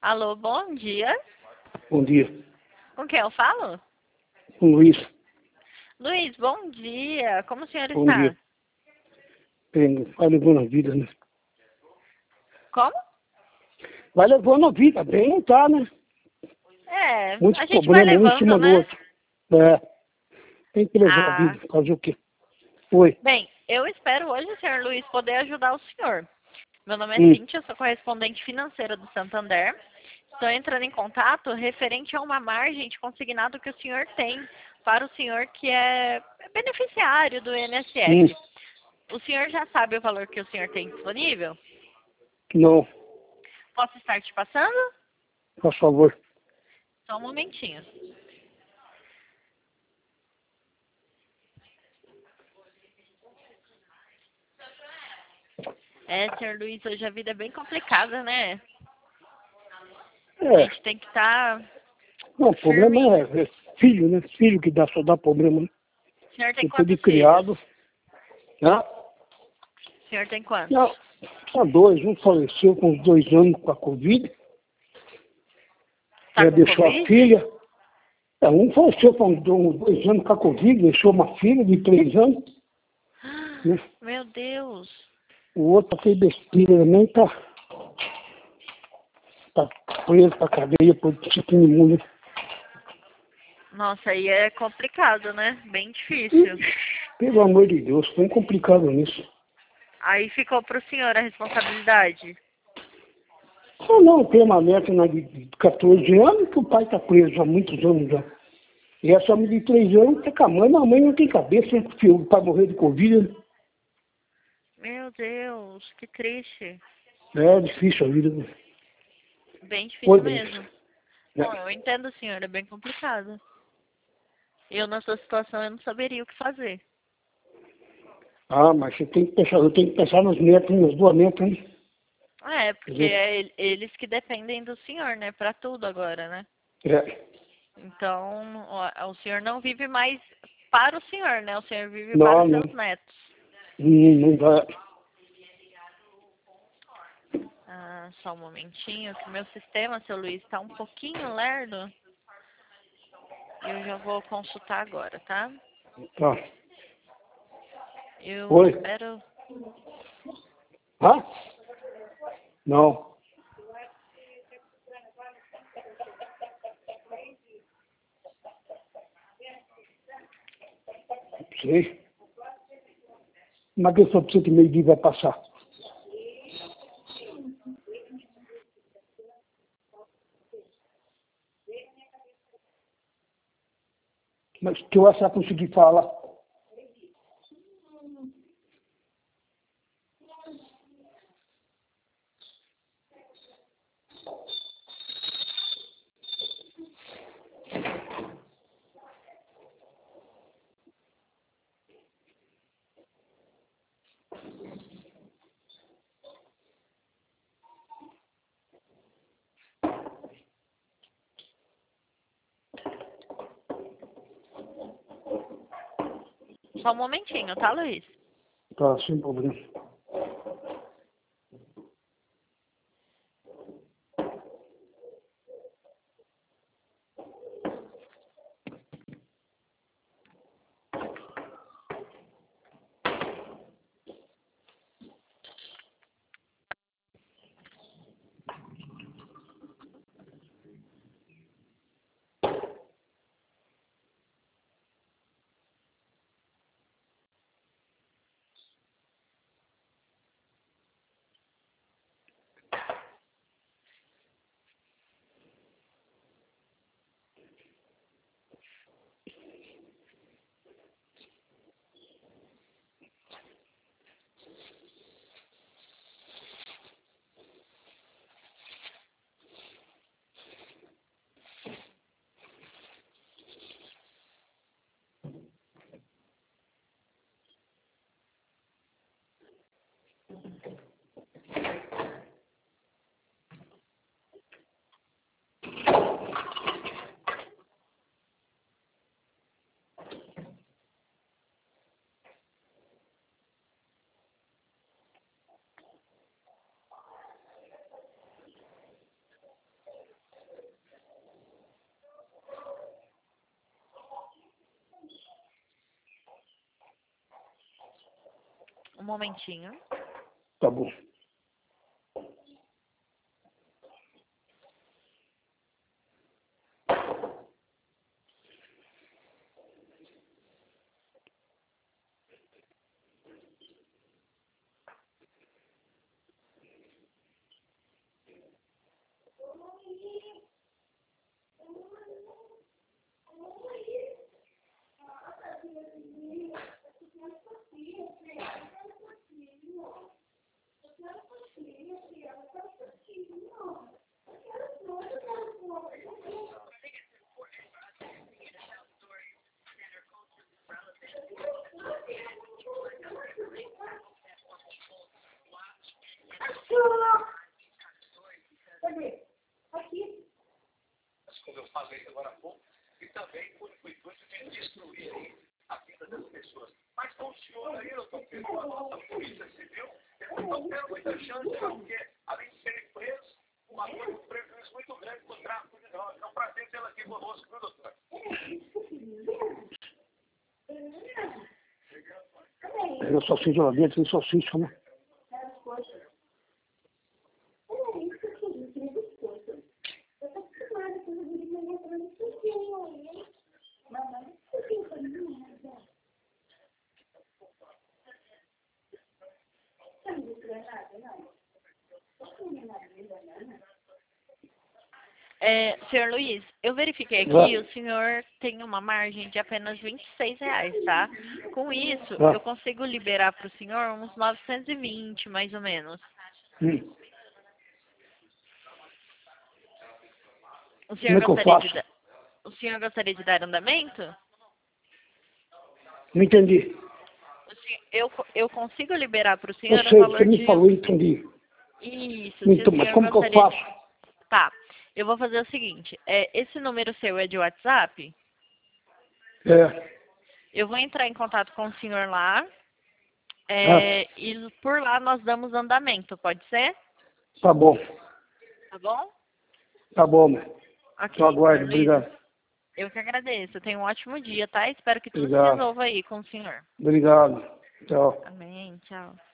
Alô, bom dia. Bom dia. Com quem eu falo? Com Luiz. Luiz, bom dia. Como o senhor Bom está? dia. Bem, vai levando a vida, né? Como? Vai levando a vida, bem não tá, né? É, Muitos a gente vai problemas um em levando, cima do né? outro. É, tem que levar a Ah, vida. Fazer o quê? Oi. bem, eu espero hoje, senhor Luiz, poder ajudar o senhor. Meu nome é Hum. Cíntia, eu sou correspondente financeira do Santander. Estou entrando em contato referente a uma margem de consignado que o senhor tem para o senhor que é beneficiário do INSS. O senhor já sabe o valor que o senhor tem disponível? Não, Posso estar te passando? por favor. Só um momentinho. É, senhor Luiz, hoje a vida é bem complicada, né? A É, gente tem que estar não, o problema firme. é filho, né? Filho que só dá problema, né? O senhor tem Depois de quantos filhos? criado. Né? O senhor tem quantos? Não, só dois. Um faleceu com uns 2 anos com a Covid. Tá Já com deixou a Covid? filha. É, um faleceu com uns 2 anos com a Covid, deixou uma filha de 3 anos. Né? Meu Deus. O outro fez besteira também, tá preso pra cadeia por disciplina imune. Nossa, aí é complicado, né? Bem difícil. Pelo amor de Deus, foi complicado nisso. Aí ficou pro senhor a responsabilidade. Ah, não, tem uma neta de 14 anos que o pai tá preso há muitos anos já. E essa menina de 3 anos tá com a mãe não tem cabeça, né? Porque o pai morreu de Covid. Meu Deus, que triste. É difícil a vida. Né? Bem difícil Foi bem. mesmo. Não, eu entendo, senhor, é bem complicado. Eu, na sua situação, eu não saberia o que fazer. Ah, mas você tem que pensar, eu tenho que pensar nos netos, nas duas netas, né? É, Quer porque dizer, é eles que dependem do senhor, né? Pra tudo agora, né? é, Então, o senhor não vive mais para o senhor, né? O senhor vive para não, os não, seus netos. não dá. Ah, só um momentinho, que meu sistema, seu Luiz, está um pouquinho lerdo. Eu já vou consultar agora, tá? Tá. Eu Oi? espero. Hã? Não. Sei. Mas que só precisa que meio-dia vai passar. Mas que hora você vai conseguir falar? Só um momentinho, tá, Luiz? Tá, sem problema. momentinho. Tá bom. Como eu falei agora há pouco, e também com o intuito de destruir aí a vida das pessoas. Mas com o senhor aí, doutor Pedro, a nossa polícia civil, eles não tendo muita chance, porque, além de serem presos, uma coisa, um prejuízo muito grande para o tráfico de drogas. É um prazer tê-la aqui conosco, viu, doutor? Eu salsicha lá dentro, tem salsicha, né? Senhor Luiz, eu verifiquei aqui, o senhor tem uma margem de apenas R$26, tá? Com isso, eu consigo liberar para o senhor uns 920, mais ou menos. O senhor, o senhor gostaria de dar andamento? Não entendi. Eu consigo liberar para o senhor eu sei, um valor você me falou, entendi. Isso, então, mas como que eu faço? Tá, eu vou fazer o seguinte, esse número seu é de WhatsApp? É. Eu vou entrar em contato com o senhor lá, e por lá nós damos andamento, pode ser? Tá bom. Tá bom? Tá bom, né? Ok, Eu aguardo, obrigado. Eu que agradeço, tenha um ótimo dia, tá? Espero que tudo se Obrigado. resolva aí com o senhor. Obrigado. Tchau. Amém, tchau.